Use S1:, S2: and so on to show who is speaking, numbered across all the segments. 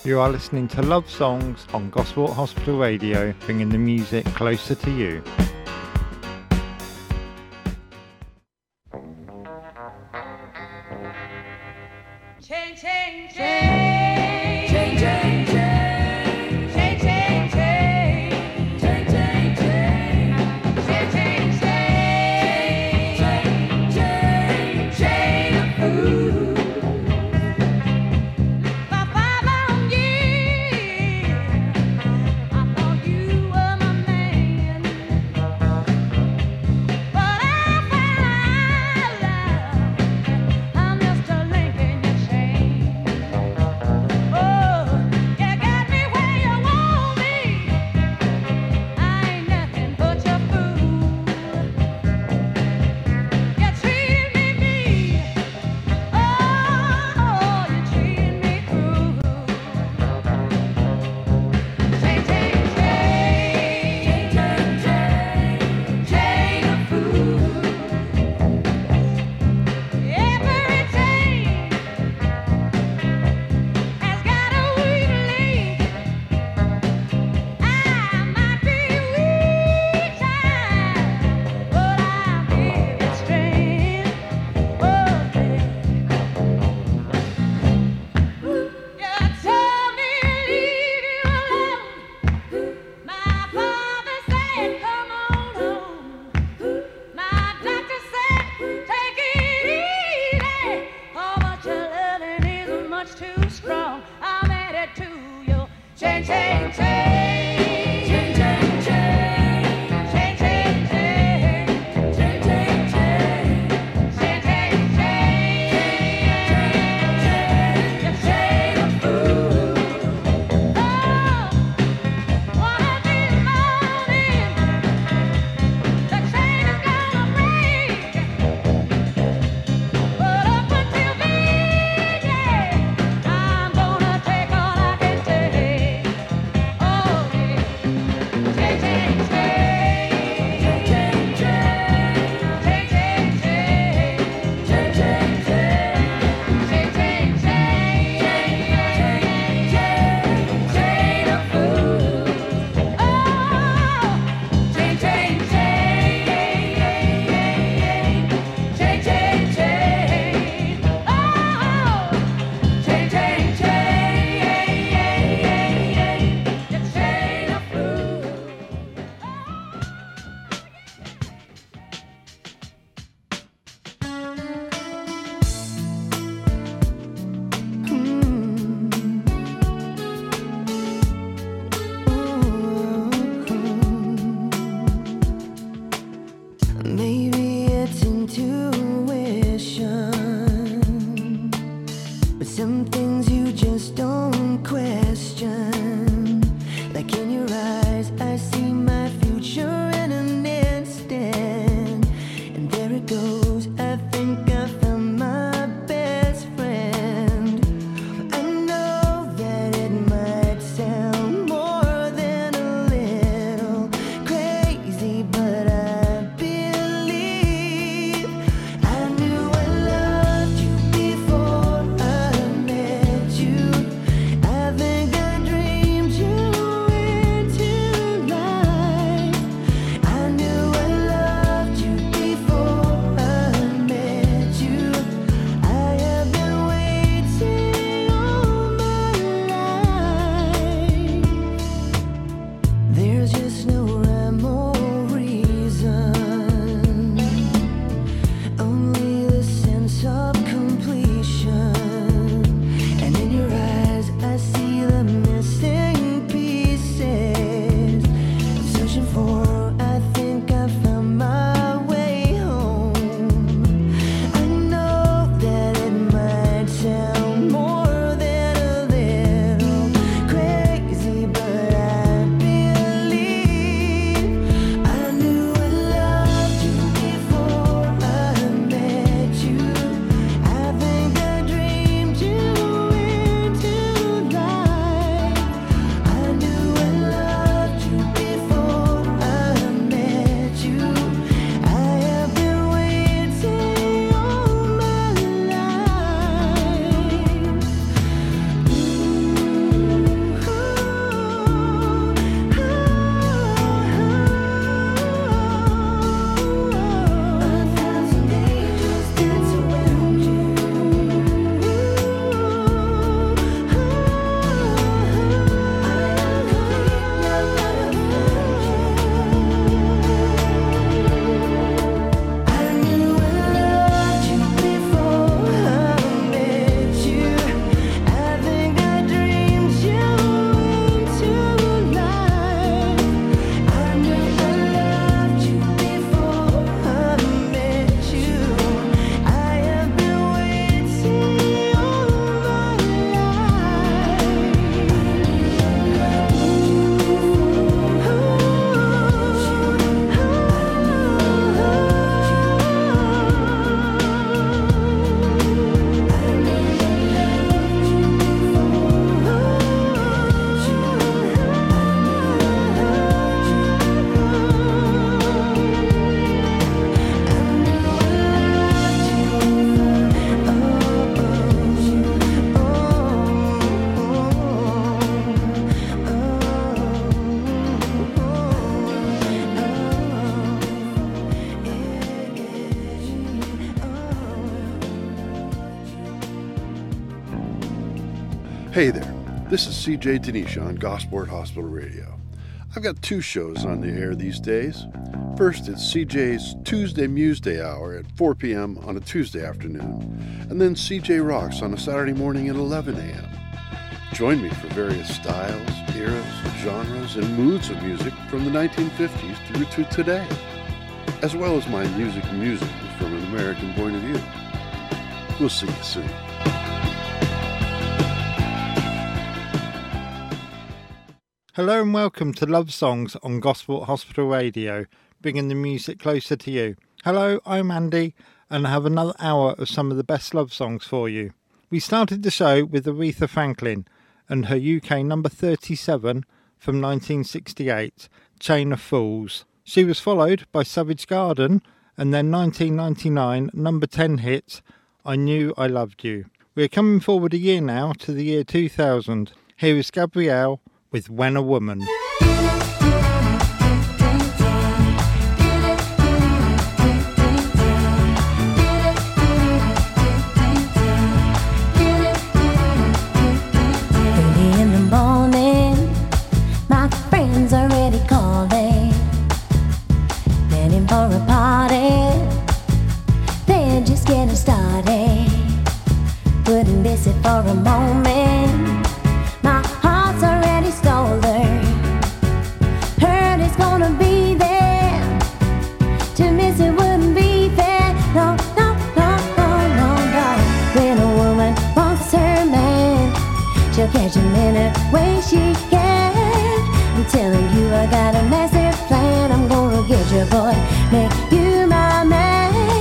S1: You are listening to Love Songs on Gosport Hospital Radio, bringing the music closer to you.
S2: Change, change, change, change, change, change.
S3: I've been Hey there, this is CJ Tanisha on Gosport Hospital Radio. I've got two shows on the air these days. First, it's CJ's Tuesday Muse Day Hour at 4 p.m. on a Tuesday afternoon, and then CJ Rocks on a Saturday morning at 11 a.m. Join me for various styles, eras, genres, and moods of music from the 1950s through to today, as well as my music from an American point of view. We'll see you soon.
S1: Hello and welcome to Love Songs on Gosport Hospital Radio, bringing the music closer to you. Hello, I'm Andy, and I have another hour of some of the best love songs for you. We started the show with Aretha Franklin and her UK number 37 from 1968, Chain of Fools. She was followed by Savage Garden and their 1999 number 10 hit, I Knew I Loved You. We're coming forward a year now to the year 2000. Here is Gabrielle with When a Woman.
S4: Early in the morning, my friends are already calling, planning for a party. They're just getting started. Wouldn't miss it for a moment. My heart's already stolen. Heard it's gonna be there. To miss it wouldn't be fair. No, no, no, no, no, no. When a woman wants her man, she'll catch him in a way she can. I'm telling you, I got a massive plan. I'm gonna get your boy, make you my man.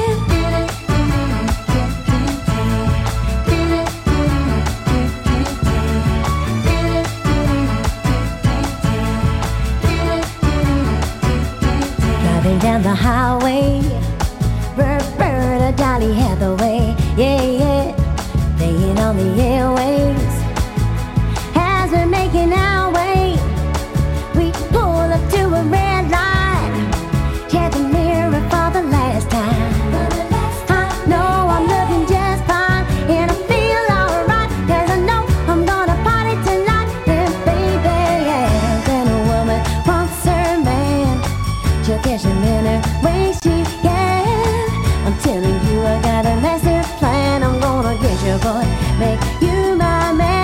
S4: Down the highway, Roberta, Dolly Hathaway, yeah, yeah, playing on the airwaves. As we're making our way, we pull up to a red light. Check the mirror for the last time. I know I'm looking just fine, and I feel alright, 'cause I know I'm gonna party tonight. And baby, yeah, when a woman wants her man, she'll catch him in her way she can. I'm telling you, I got a massive plan. I'm gonna get your boy, make you my man.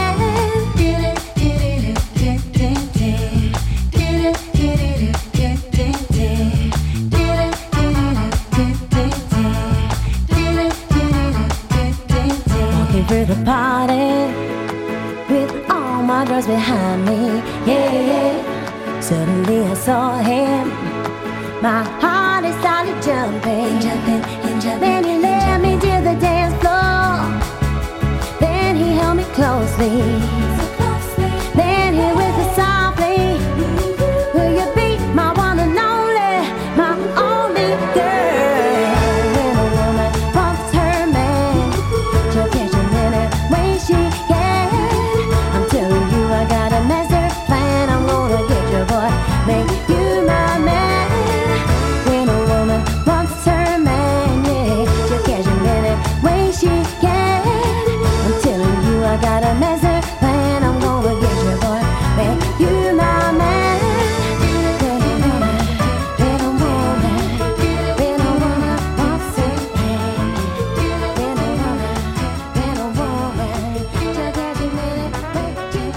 S4: Walking through the party with all my girls behind me, yeah, yeah. Suddenly I saw him. My heart is started jumping, jumping, and jumping. Then he led me to the dance floor. Then he held me closely. Then he whispered softly, will you be my one and only, my only girl? When a woman wants her man, she'll catch him in a way she can. I'm telling you, I got a master plan. I'm gonna get your boy, make you my man. She can. I'm telling you, I got a master plan. I'm gonna get your boy, make you my man. When a woman wants a man, when a woman, she'll catch him in it, make you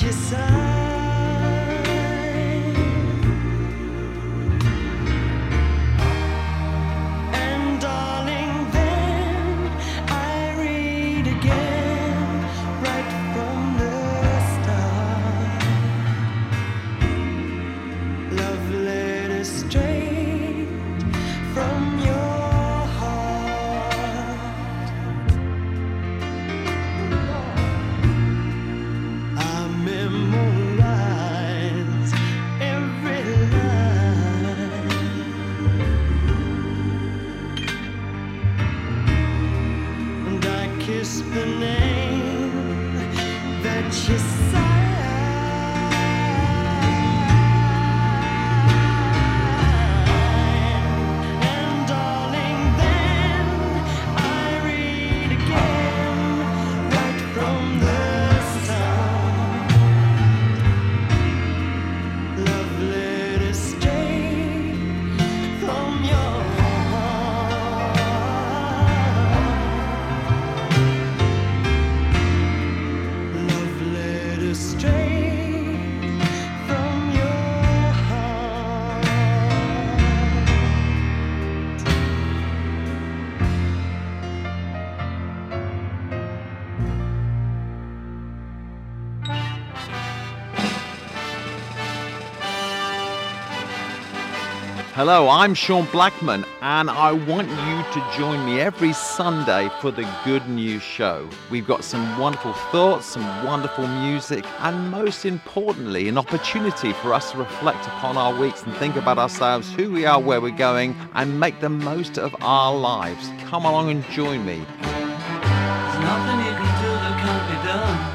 S5: Hello, I'm Sean Blackman, and I want you to join me every Sunday for the Good News Show. We've got some wonderful thoughts, some wonderful music, and most importantly, an opportunity for us to reflect upon our weeks and think about ourselves, who we are, where we're going, and make the most of our lives. Come along and join me.
S6: There's nothing you can do that can't be done.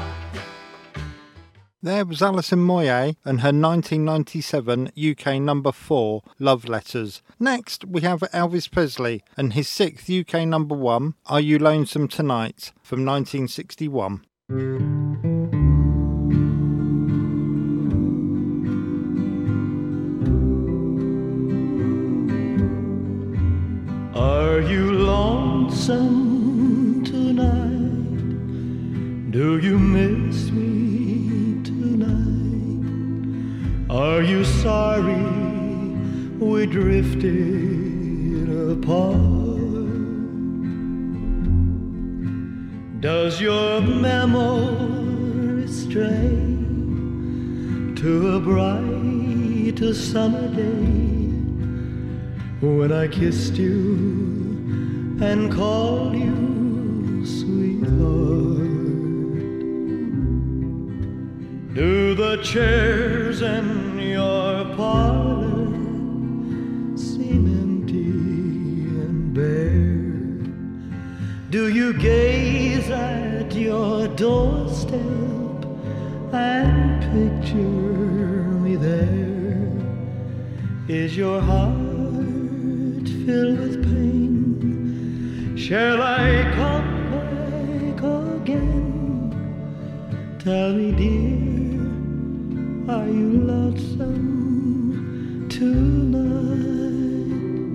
S1: There was Alison Moyet and her 1997 UK number 4, Love Letters. Next, we have Elvis Presley and his 6th UK number 1, Are You Lonesome Tonight, from 1961.
S6: Are you lonesome tonight? Do you miss me? Are you sorry we drifted apart? Does your memory stray to a bright summer day when I kissed you and called you sweetheart? Do the chairs in your parlor seem empty and bare? Do you gaze at your doorstep and picture me there? Is your heart filled with pain? Shall I come back again? Tell me, dear, are you lonesome tonight?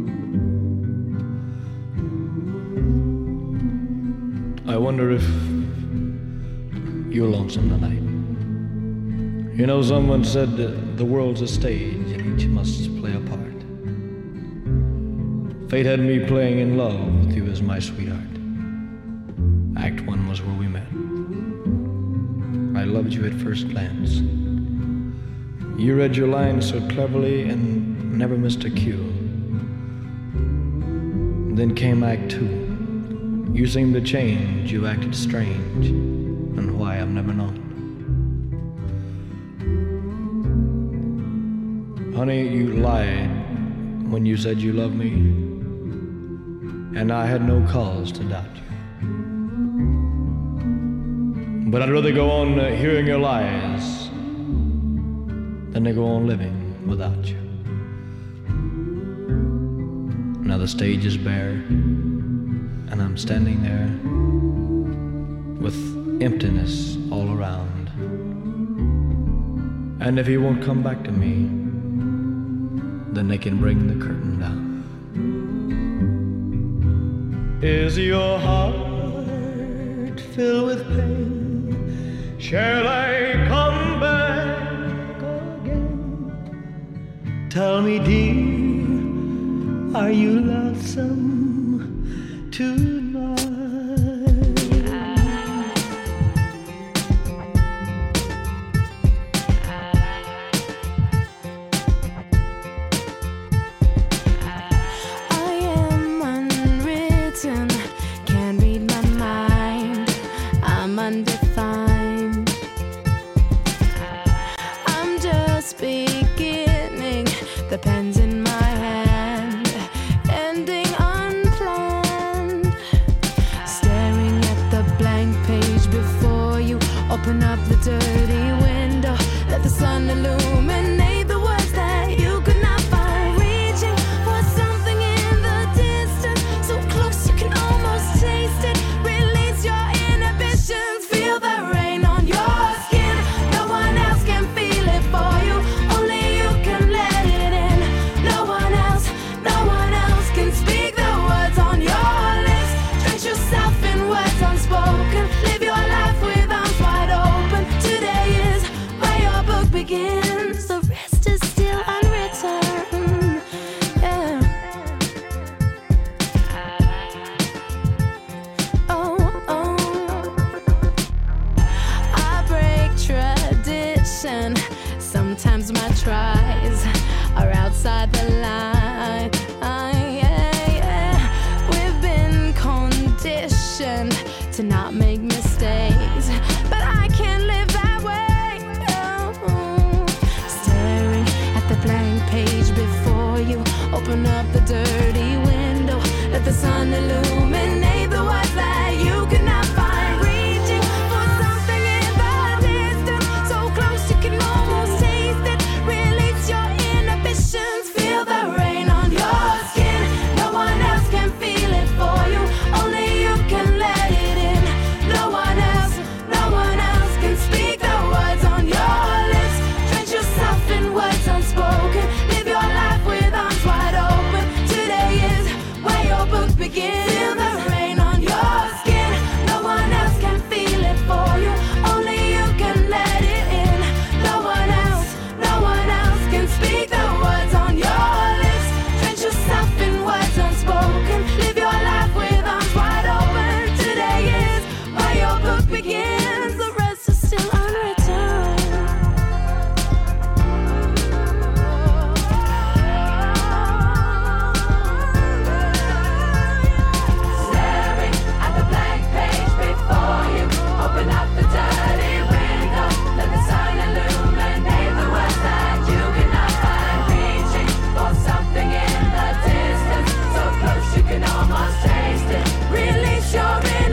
S6: I wonder if you're lonesome tonight. You know, someone said the world's a stage and each must play a part. Fate had me playing in love with you as my sweetheart. Act 1 was where we met. I loved you at first glance. You read your lines so cleverly and never missed a cue. Then came Act 2. You seemed to change, you acted strange, and why I've never known. Honey, you lied when you said you loved me, and I had no cause to doubt you. But I'd rather go on hearing your lies than to go on living without you. Now the stage is bare, and I'm standing there with emptiness all around. And if he won't come back to me, then they can bring the curtain down. Is your heart filled with pain? Shall I come back Tell me, dear, are you lonesome tonight?
S4: I am unwritten, can't read my mind. I'm undefined. I'm just beginning, the pen's in my hand, ending unplanned. Staring at the blank page before you, open up the dirty window, let the sun illuminate the words that you could not find. Reaching for something in the distance, so close you can almost taste it. Release your inhibitions, feel the rain on your skin. No one else can feel it for you, only you can let it in. No one else can speak the words on your lips. Drench yourself in words unspoken, live your life with arms wide open. Today is where your book begins, the rest is still unwritten. Yeah. Oh, oh. I break tradition. Sometimes my tries are outside the line. We've been conditioned to not make mistakes, but I can't live that way. Oh. Staring at the blank page before you, open up the dirty window, let the sun illuminate the words that you could not find. Reaching for something in the distance, so close you can almost taste it. Release your inhibitions, feel the rain on your skin. No one else can feel it for you, only you can let it in. No one else can speak the words on your lips. Drench yourself in words unspoken, live your life with arms wide open. Today is where your book begins. Feel the rain on your skin. No one else can feel it for you, only you can let it in. No one else can speak the words on your lips. Drench yourself in words unspoken, live your life with arms wide open. Today is where your book begins, the rest is still unwritten. Staring at the blank page before you, open up the dirty window, let the sun illuminate the words that you cannot find. Reaching for something in the distance, so close you can almost taste it. Release your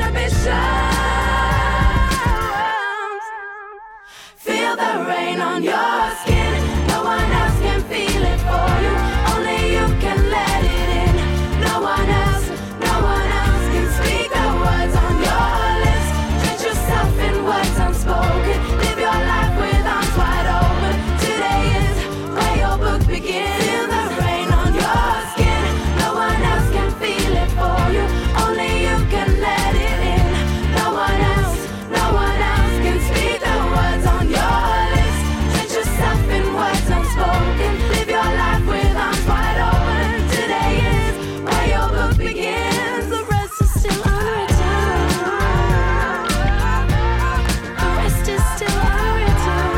S4: inhibitions, feel the rain on your skin. No one else can feel it for you, only you can let it in. No one else can speak the words on your lips. Drench yourself in words unspoken, live your life with arms wide open. Today is where your book begins. Feel the rain on your skin. No one else can feel it for you, only you can let it in. No one else can speak the words on your lips. Drench yourself in words unspoken, live your life with arms wide open. Today is where your book begins, the rest is still unwritten. The rest is still unwritten.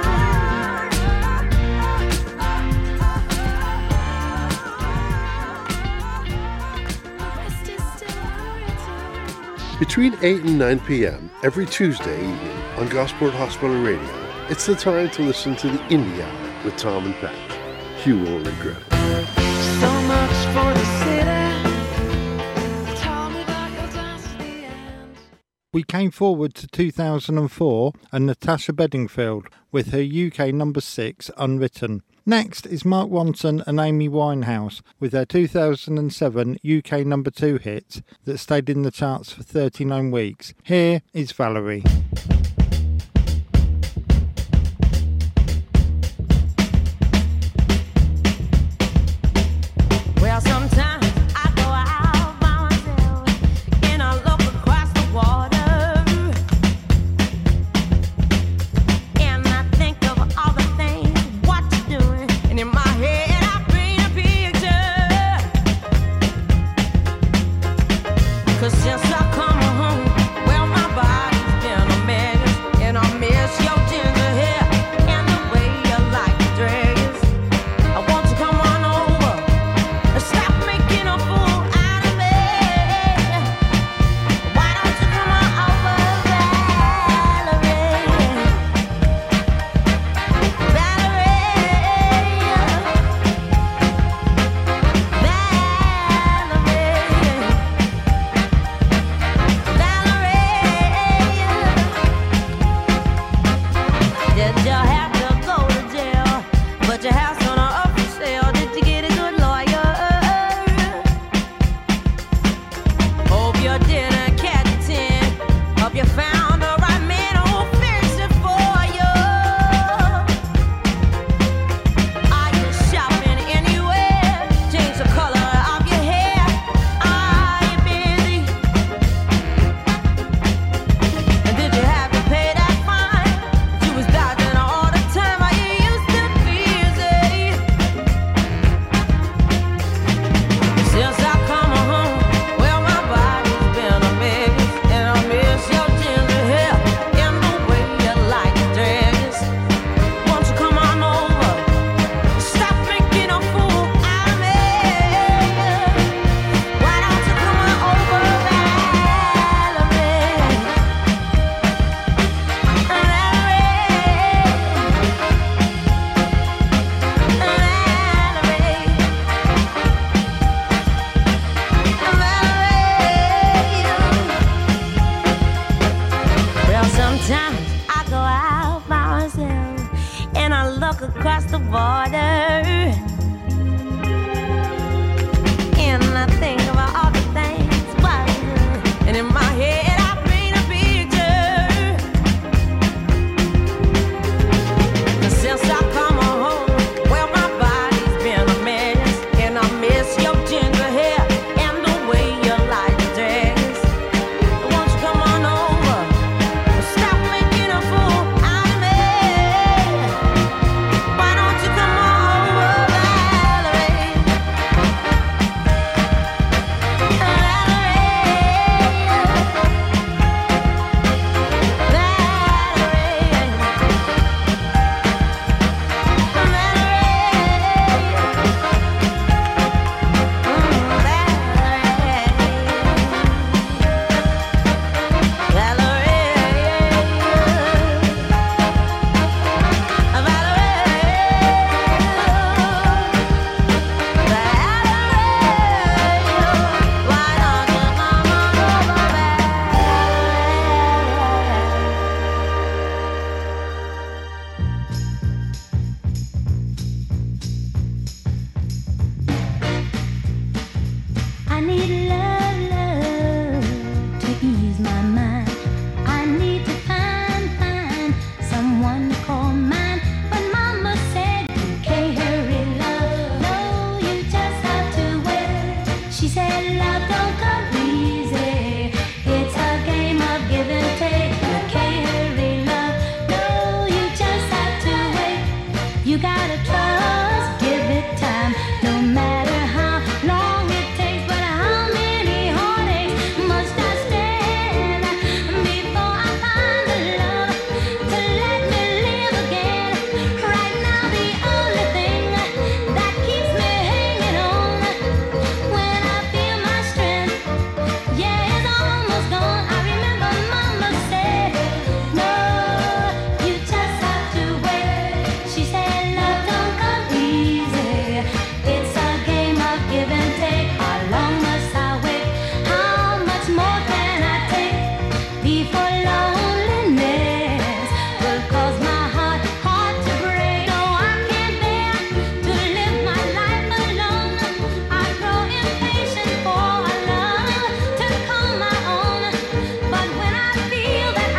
S4: The rest is still unwritten.
S3: Between 8 and 9 p.m. every Tuesday evening on Gosport Hospital Radio, it's the time to listen to the Indie Hour with Tom and Pat. You won't regret it.
S2: So much for the city. Tell me that you'll dance to the end.
S1: We came forward to 2004 and Natasha Bedingfield with her UK number 6, Unwritten. Next is Mark Ronson and Amy Winehouse with their 2007 UK number 2 hit that stayed in the charts for 39 weeks. Here is Valerie.
S7: Well, sometimes I go out by myself and I look across the water and I think of all the things what you're doing, and in my head look across the water, and I think about all the things, and in my head I paint a picture. Since I come home, well, my body's been a mess, and I miss your ginger hair and the way you like to dress. Won't you come on over? Stop making a fool out of me. Why don't you come on over, Valerie?
S4: I need love, love to ease my mind. I need to find someone to call mine. But Mama said you can't hurry love. No, you just have to wait. She said love don't come easy. It's a game of give and take. You can't hurry love. No, you just have to wait. You gotta trust, give it time. No matter how long it takes, but how many heartaches must I stand before I find the love to let me live again? Right now, the only thing that keeps me hanging on when I feel my strength, yeah, it's almost gone. I remember Mama said, no, you just have to wait. She said love don't come easy. It's a game of give and take. How long must I wait? How much more can I take before loneliness will cause my heart to break? No, I can't bear to live my life alone. I grow impatient for a love to call my own. But when I feel that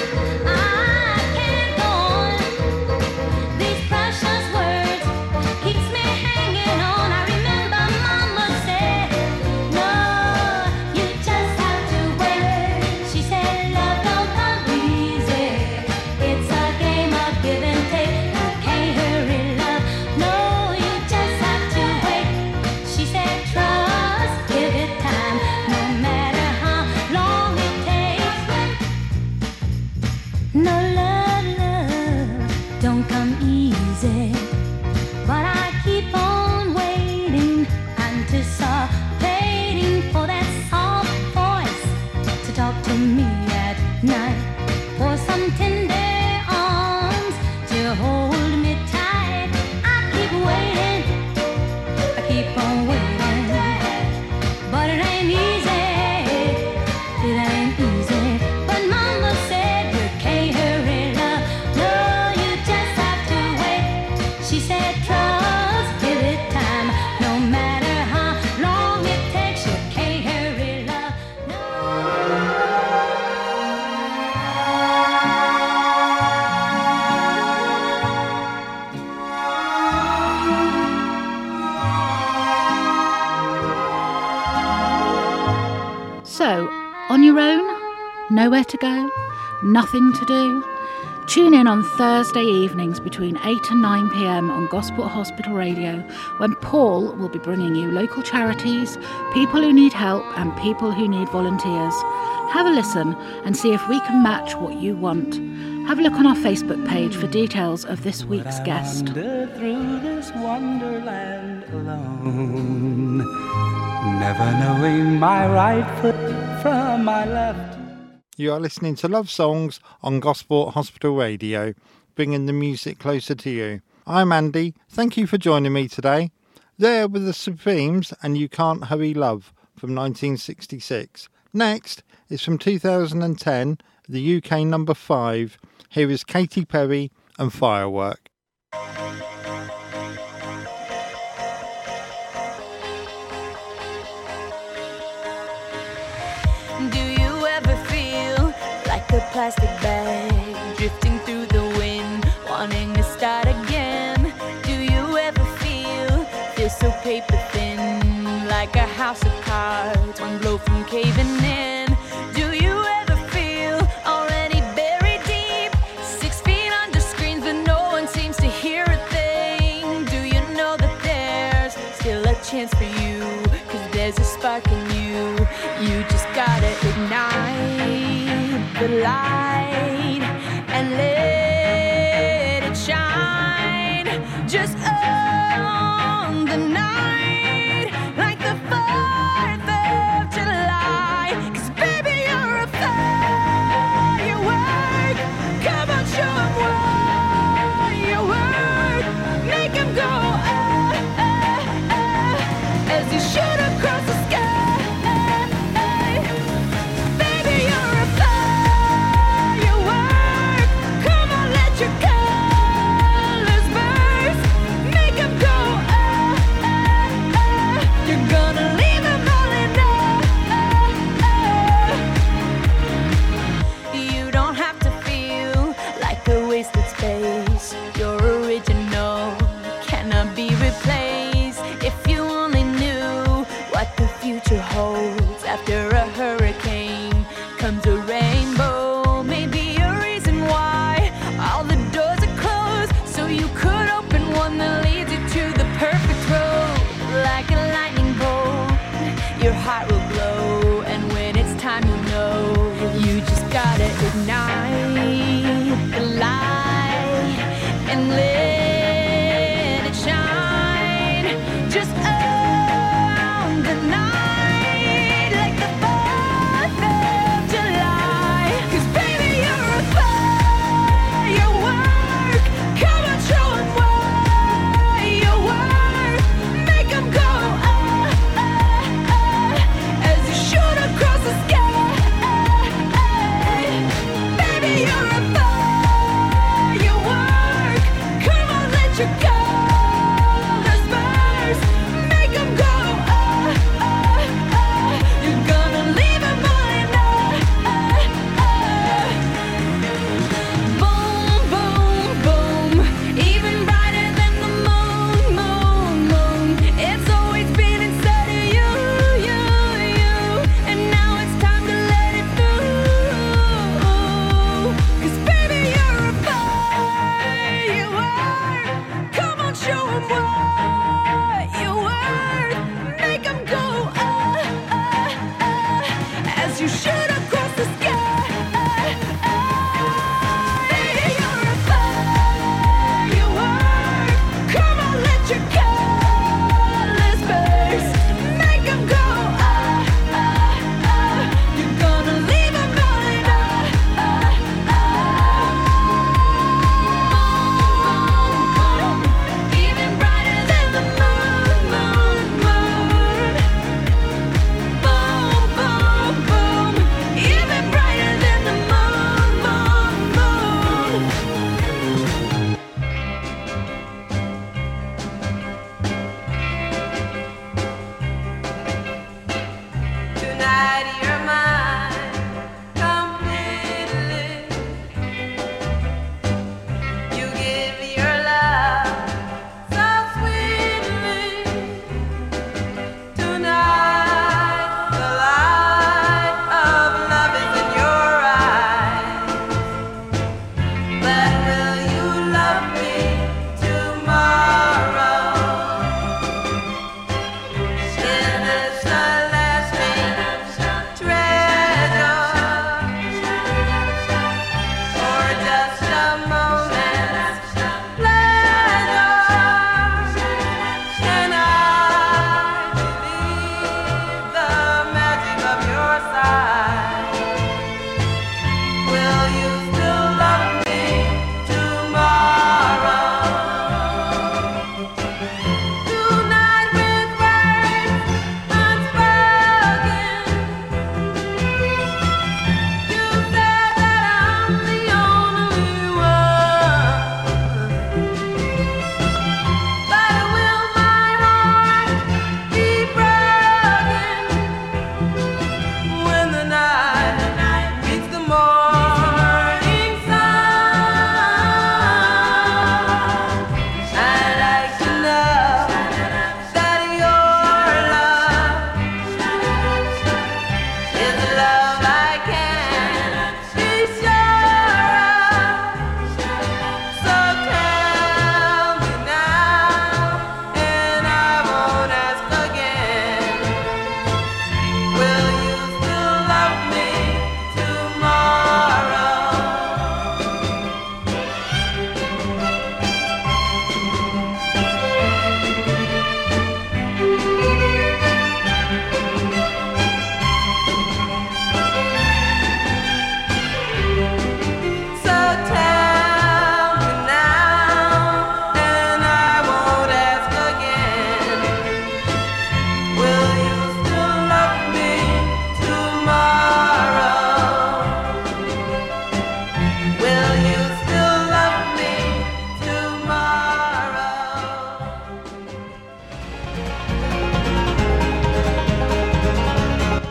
S4: I can't go on, these precious words keeps me hanging on. I remember Mama said, no, you just have to wait. She said love don't come easy. It's a game of give and take. You can't hurry love. No, you just have to wait. She said trust, give it time. No matter how long it takes. No love don't come easy. But I keep on waiting, anticipating for that soft voice to talk to me at night, for some tender arms to hold me tight. I keep waiting, I keep on waiting, but it ain't easy, it ain't easy. But Mama said you can't hurry love. No, you just have to wait. She said trust, give it time. No matter how long it takes, you can't hurry love.
S8: So, on your own? Nowhere to go? Nothing to do? Tune in on Thursday evenings between 8 and 9 p.m. on Gosport Hospital Radio, when Paul will be bringing you local charities, people who need help and people who need volunteers. Have a listen and see if we can match what you want. Have a look on our Facebook page for details of this week's guest.
S2: Wander through this wonderland alone, never knowing my right foot from my left.
S1: You are listening to Love Songs on Gosport Hospital Radio, bringing the music closer to you. I'm Andy. Thank you for joining me today. There were the Supremes and You Can't Hurry Love from 1966. Next is from 2010, the UK number 5. Here is Katy Perry and Firework.
S9: plastic bag, drifting through the wind, wanting to start again. Do you ever feel so paper thin, like a house of cards, one blow from caving in? Do you ever feel already buried deep, 6 feet under screens, but no one seems to hear a thing? Do you know that there's still a chance for you, 'cause there's a spark in you? You just gotta ignite the light and let it shine. Just on the night, like the 4th of July. 'Cause baby, you're a firework. Come on, show 'em what you work. Make 'em go, as you shoot across the sky. Baby, you're a firework. Come on, let your colors burst. Make 'em go, you're gonna leave 'em all in You don't have to feel like a wasted space. Your original cannot be replaced. If you only knew what the future holds, after a hurricane comes a rainbow. Maybe a reason why all the doors are closed, so you could open one that leads you to the perfect road. Like a lightning bolt, your heart will glow, and when it's time, you know you just gotta ignite the light and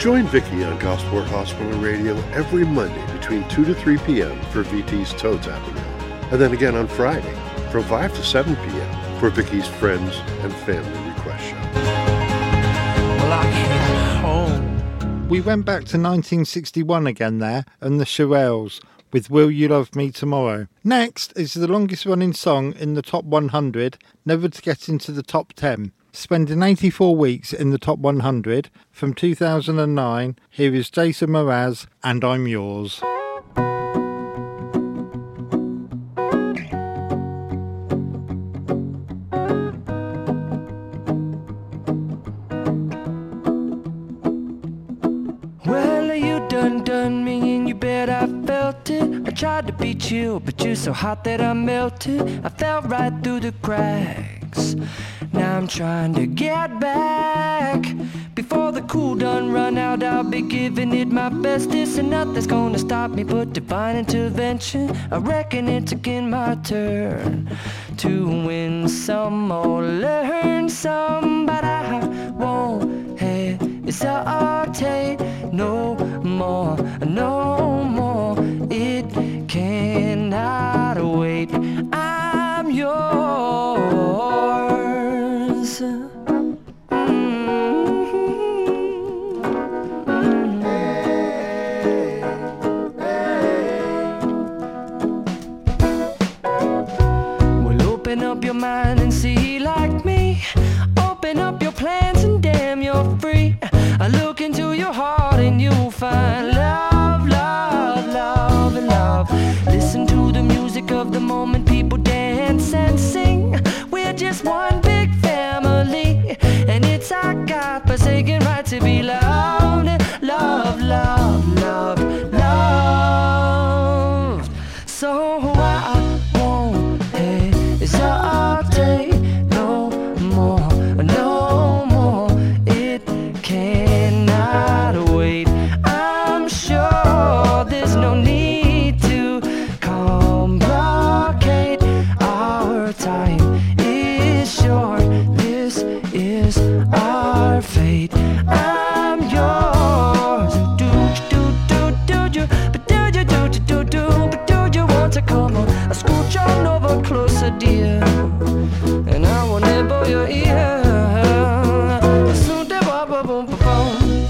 S3: Join Vicky on Gosport Hospital Radio every Monday between 2 to 3 p.m. for VT's Toe Tapping Hour. And then again on Friday from 5 to 7 p.m. for Vicky's Friends and Family Request Show.
S2: Well, I came home.
S1: We went back to 1961 again there, and the Shirelles with Will You Love Me Tomorrow. Next is the longest running song in the top 100, never to get into the top 10. Spending 84 weeks in the top 100 from 2009, here is Jason Mraz and I'm Yours.
S2: Well, you done me and you bet I felt it. I tried to beat you, but you're so hot that I melted. I fell right through the cracks. Now I'm trying to get back. Before the cool done run out, I'll be giving it my bestest, and nothing's gonna stop me but divine intervention. I reckon it's again my turn to win some or learn some, but I won't hesitate no more, no more. It cannot wait. I'm yours. Well, open up your mind and see like me. Open up your plans and damn, you're free. I look into your heart and you'll find love, love, love, love. Listen to the music of the moment, people dance and sing. We're just one big family, and it's our God-forsaken right to be loved, love, love, love, love. So I won't hesitate no more, no more. It cannot wait. I'm sure there's no need to complicate. Our time is short. This is our fate. I'm yours. Do you? But do you want to come on? I scooch on over closer, dear, and I will nibble your ear. Soon to boom, boom, boom, boom.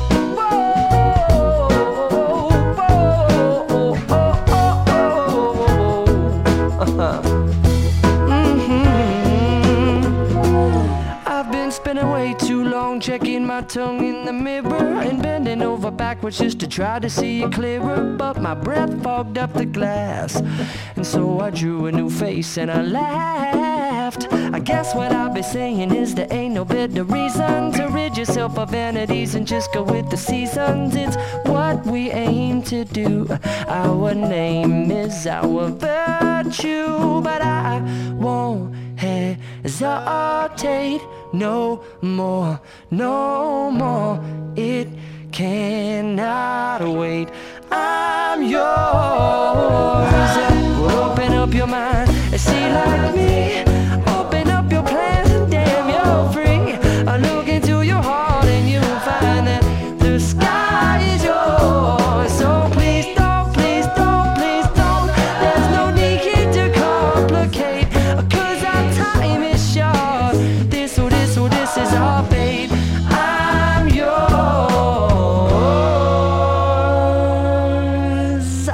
S2: I've been spending way too long checking my tongue in the mirror and bending over backwards just to try to see it clearer, but my breath fogged up the glass, and so I drew a new face and I laughed. I guess what I'll be saying is there ain't no better reason to rid yourself of vanities and just go with the seasons. It's what we aim to do. Our name is our virtue, but I won't hesitate no more, no more. It cannot wait. I'm yours. Well, open up your mind and see like me. Open up your plans and damn, you're free. I look into your heart and you'll find that the sky is yours. So please don't, please don't, please don't. There's no need here to complicate, 'cause our time is short. This is our fate. I'm yours.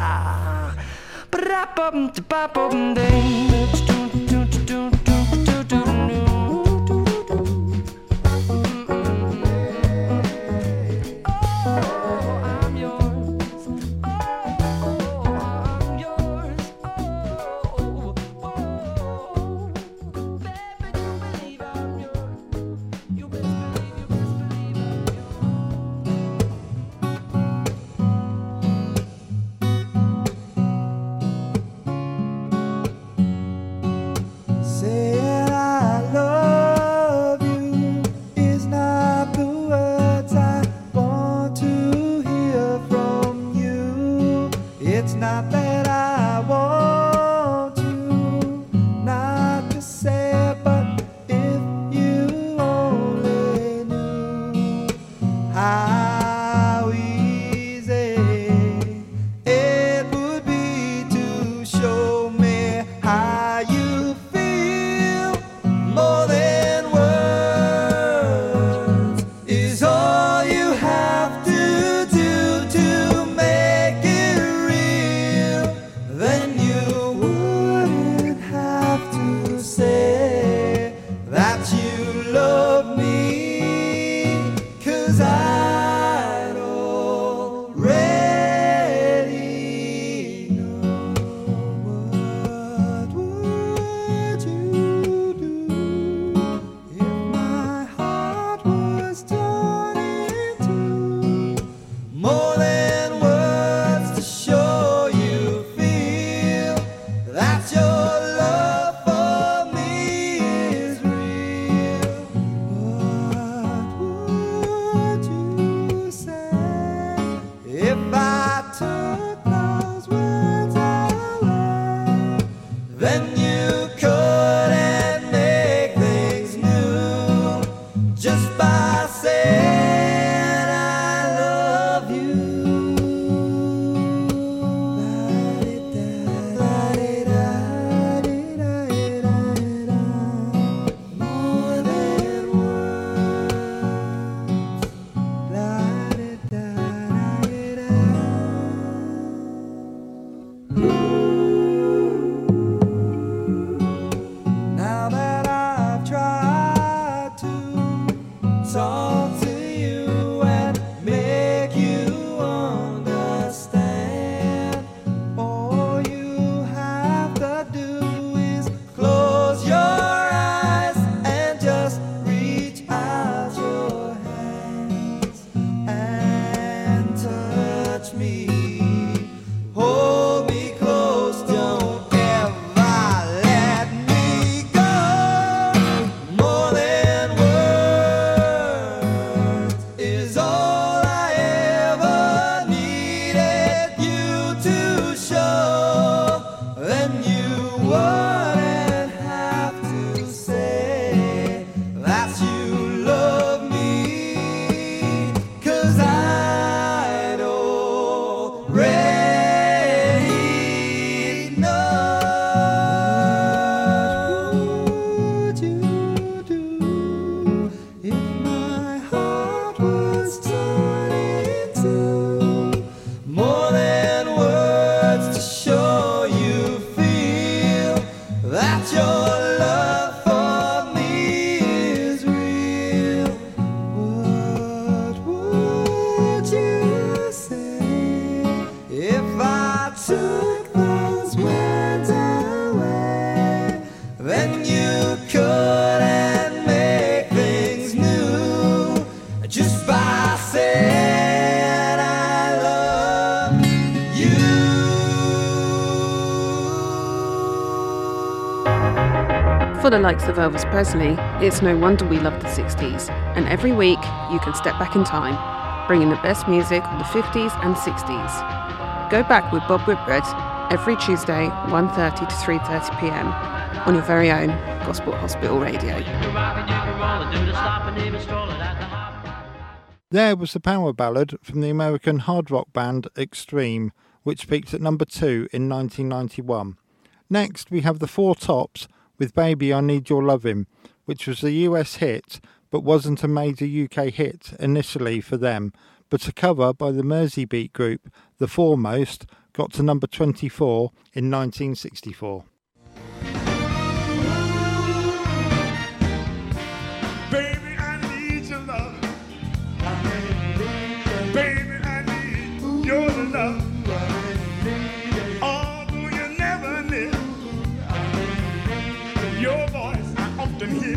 S2: then you couldn't make things new just by saying I love you. More than now that I've tried to talk to you and make you understand, all you have to do is close your eyes and just reach out your hands and touch me. Hold me close, don't ever let me go. More than words is all I ever needed you to show. Then you wouldn't have to say that you love me, 'cause I'd already know. What would you do if my heart was torn into more than words to show you feel that your love for me is real? What would you say if I took those words away? Then you couldn't make things new just by saying I love you.
S10: For the likes of Elvis Presley, it's no wonder we love the 60s, and every week you can step back in time, bringing the best music of the 50s and 60s. Go back with Bob Whitbread every Tuesday, 1:30 to 3:30 p.m. on your very own Gosport Hospital Radio.
S1: There was the power ballad from the American hard rock band Extreme, which peaked at number 2 in 1991. Next, we have the Four Tops with Baby I Need Your Lovin', which was a US hit but wasn't a major UK hit initially for them, but a cover by the Merseybeat group The Foremost got to number 24 in 1964.
S11: Baby, I need your love. Baby, I need your love. Although you never live, your voice I often hear.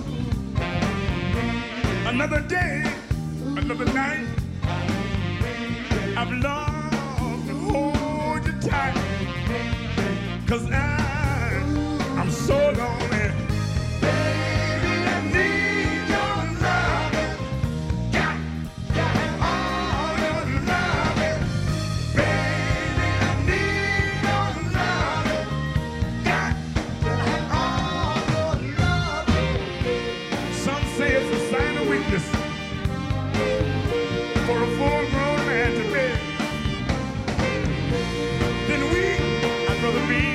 S11: Another day, another night, I've longed to hold you tight, 'cause I'm so lonely. Baby, I need your love. Got all your love. Baby, I need your love. Got all your love. Some say it's a sign of weakness for a full-grown man to bear. Then I'd rather be,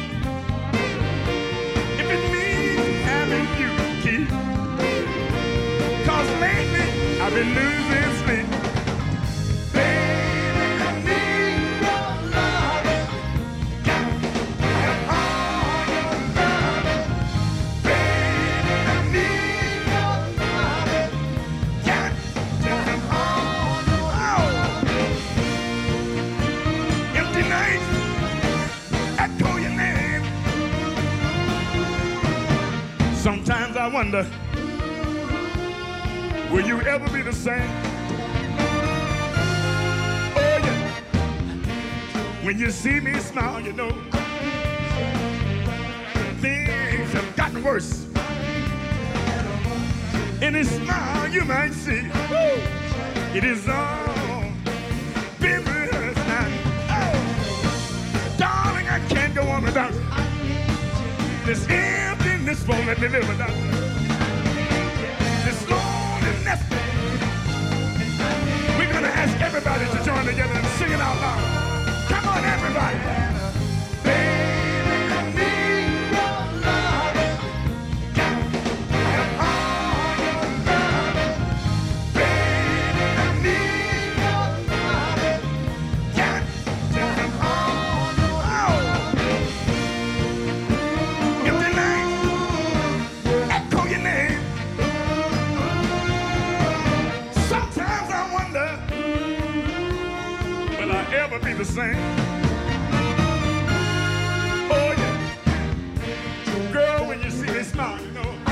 S11: if it means having you keep. 'Cause lately I've been losing sleep. Baby, I need your love. Got all your love. Baby, I need your love. Got all your love. Empty nights, echo your name. Sometimes I wonder, will you ever be the same? Oh yeah. When you see me smile, you know things have gotten worse. In a smile you might see, it is all been rehearsed now. Oh, darling, I can't go on without you. This emptiness won't let me live without you. This loneliness. We're gonna ask everybody to join together and sing it out loud. Come on, everybody. Baby, I need your love. And all your love. Baby, I need your love. Yeah, and all your love. Give your name. Echo your name. Sometimes I wonder, will I ever be the same? Oh yeah, girl, when you see me smile, you know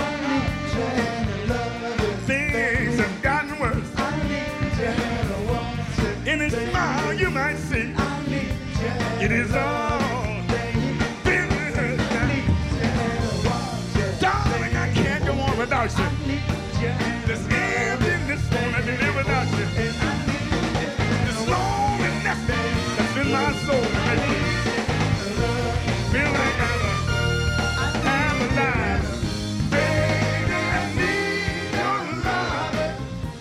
S11: things have gotten worse. In a smile, you might see it is all business. Darling, I can't go on without you. This emptiness won't let me live without you. This loneliness that's in my soul makes me feel like I'm alive. Baby, I need your love.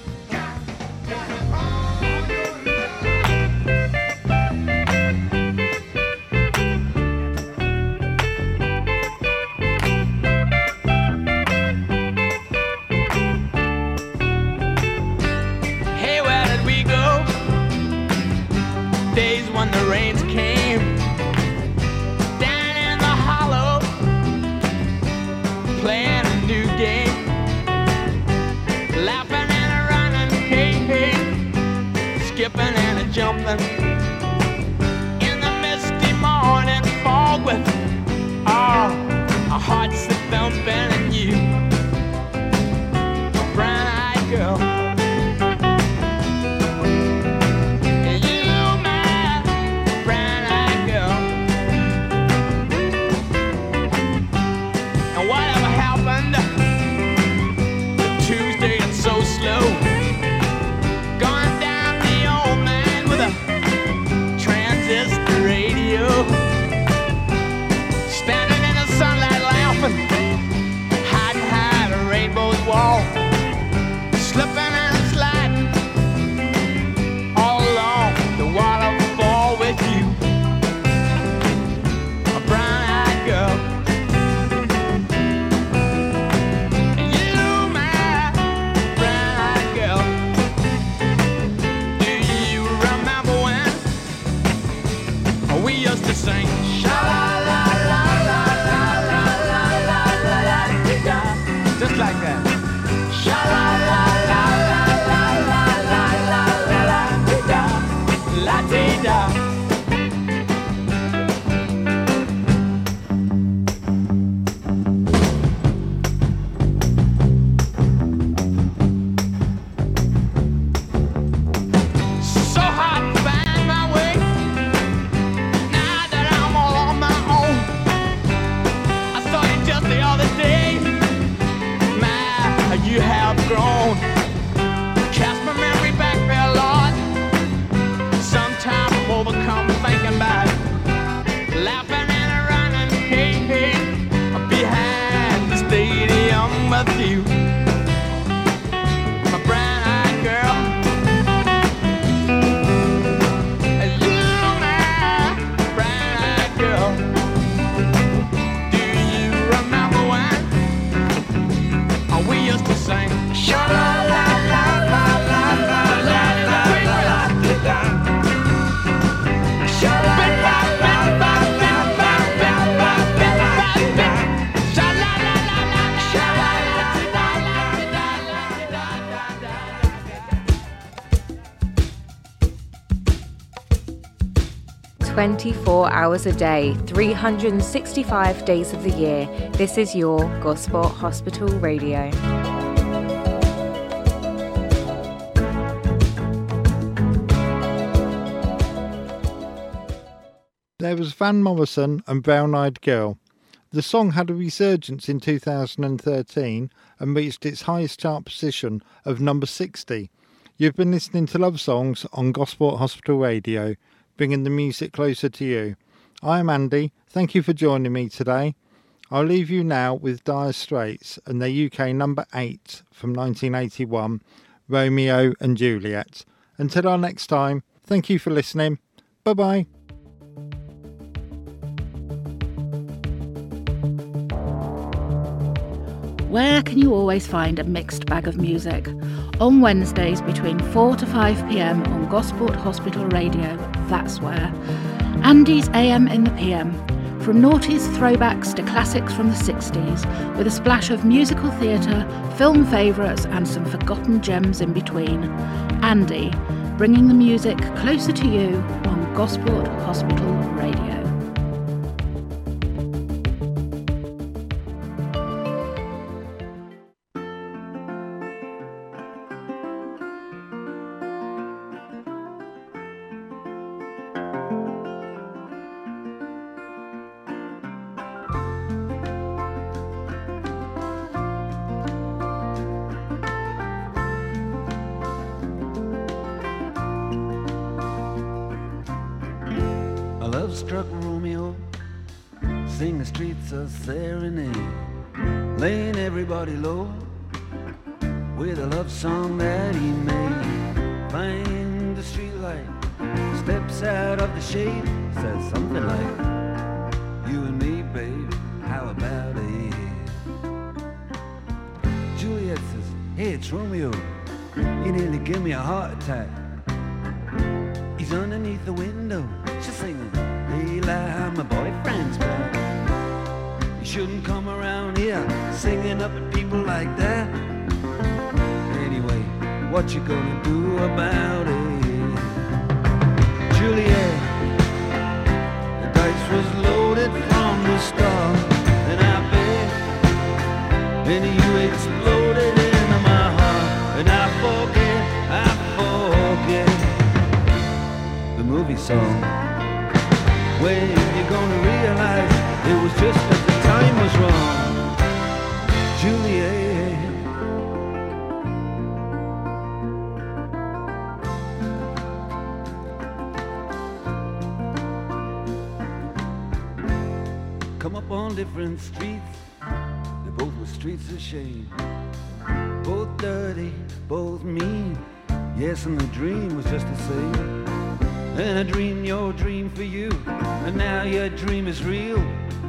S11: All your
S2: Hey, where did we go? Days when the rains came down in the hollow, playing a new game, laughing and a running, hey, hey, skipping and a jumping in the misty morning fog with our hearts a thumping and you, a brown-eyed girl. So slow, going down the old man with a transistor radio, standing in the sunlight laughing, hiding behind a rainbow's wall, slipping and sliding all along the waterfall with you, a brown-eyed girl. To sing sha la la la la la la la la la la, just like that. Sha la la la la la la la la la la dee da. So hard to find my way. The other day, my, you have grown. Cast my memory back there, Lord. Sometimes I'm overcome thinking about it, laughing and running, hey, hey, behind the stadium with you, my brown-eyed girl. You, my brown-eyed girl. We used to sing sha la la la la la la la la la la sha la la la la la la la sha la la la la sha la la la la.
S12: 24 hours a day, 365 days of the year. This is your Gosport Hospital Radio.
S1: There was Van Morrison and Brown Eyed Girl. The song had a resurgence in 2013 and reached its highest chart position of number 60. You've been listening to Love Songs on Gosport Hospital Radio, bringing the music closer to you. I'm Andy. Thank you for joining me today. I'll leave you now with Dire Straits and their UK number 8 from 1981, Romeo and Juliet. Until our next time, thank you for listening. Bye-bye.
S8: Where can you always find a mixed bag of music? On Wednesdays between 4 to 5 p.m. on Gosport Hospital Radio, that's where. Andy's AM in the PM. From noughties throwbacks to classics from the 60s, with a splash of musical theatre, film favourites and some forgotten gems in between. Andy, bringing the music closer to you on Gosport Hospital Radio.
S13: Struck Romeo, sing the streets a serenade, laying everybody low with a love song that he made. Find the streetlight, steps out of the shade, says something like, "You and me, babe, how about it?" Juliet says, "Hey, it's Romeo, you nearly give me a heart attack." He's underneath the window, she's singing, "Eli, my boyfriend's back. You shouldn't come around here singing up at people like that. Anyway, what you gonna do about it?" Juliet, the dice was loaded from the start, and I bet, and you exploded into my heart, and I forget the movie song. When you're gonna realize it was just that the time was wrong, Juliet. Come up on different streets, they both were streets of shame. Both dirty, both mean, yes, and the dream was just the same. And I dreamed your dream for you, and now your dream is real.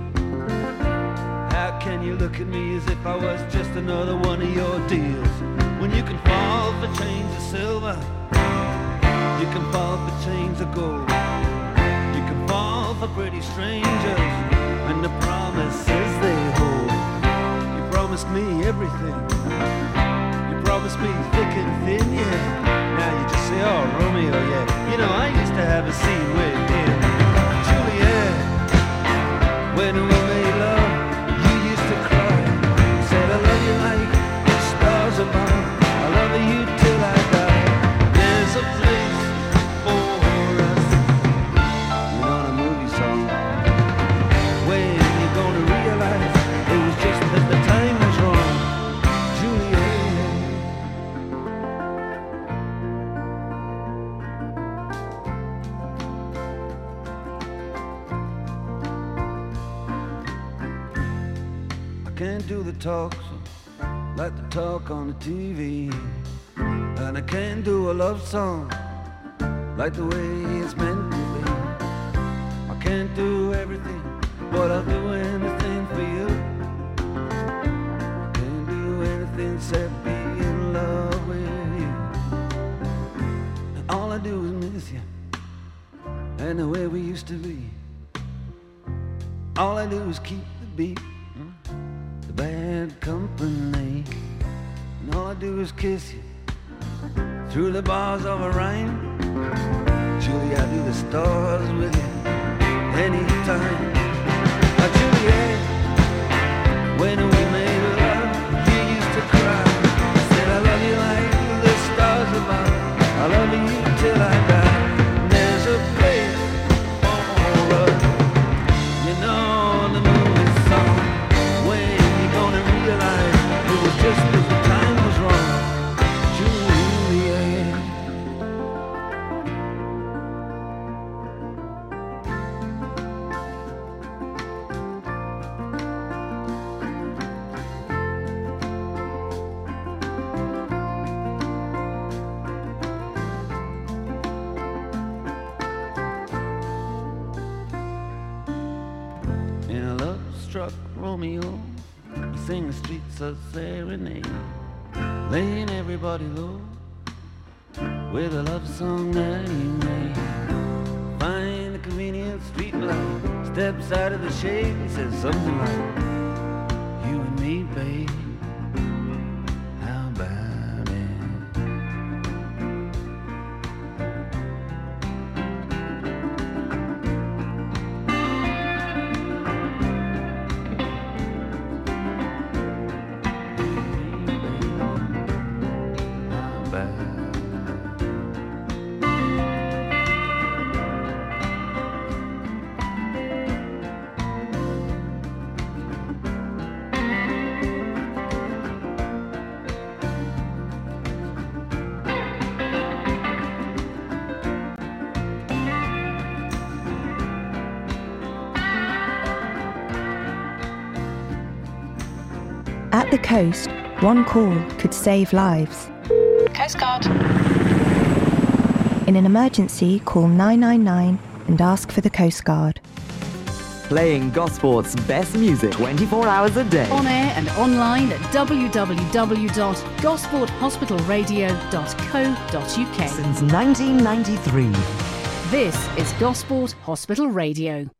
S13: How can you look at me as if I was just another one of your deals? When you can fall for chains of silver, you can fall for chains of gold, you can fall for pretty strangers, and the promises they hold. You promised me everything, you promised me thick and thin, yeah. Now you just say, "Oh, Romeo, yeah. You know, I used to have a scene with him." Juliet, when we made love, you used to cry. You said, "I love you like the stars above. I love you till I die. There's a place for us." You know the movie song. When you're gonna realize it was just that the time was wrong, Juliet. Can't do the talks like the talk on the TV, and I can't do a love song like the way it's meant to be. I can't do everything, but I'll do anything for you. Can't do anything except be in love with you. And all I do is miss you, and the way we used to be. All I do is keep the beat, bad company, and all I do is kiss you through the bars of a rhyme. Julie, I do the stars with you anytime. Juliet, when we made love, you used to cry. I said, "I love you like the stars above. I love you till I die. There's a place for us." You know the movie song. When realize it was just that the time was wrong, Juliet. Romeo. We sing the streets a serenade, laying everybody low with a love song that he made. Find the convenient street light, steps out of the shade, he says something like, you and me, babe, how about it?
S14: At the coast, one call could save lives.
S15: Coast Guard.
S14: In an emergency, call 999 and ask for the Coast Guard.
S16: Playing Gosport's best music 24 hours a day.
S8: On air and online at www.gosporthospitalradio.co.uk.
S16: Since 1993.
S8: This is Gosport Hospital Radio.